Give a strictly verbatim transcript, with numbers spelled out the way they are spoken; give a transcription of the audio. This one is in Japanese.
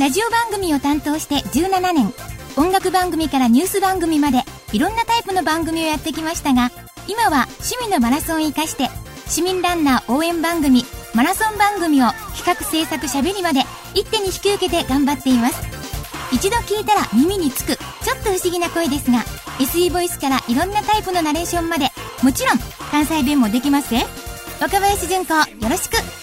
ラジオ番組を担当してじゅうななねん、音楽番組からニュース番組までいろんなタイプの番組をやってきましたが、今は趣味のマラソンを生かして市民ランナー応援番組、マラソン番組を企画制作しゃべりまで一手に引き受けて頑張っています。一度聞いたら耳につくちょっと不思議な声ですが、 エスイー ボイスからいろんなタイプのナレーションまで、もちろん関西弁もできますね。若林純子、よろしく。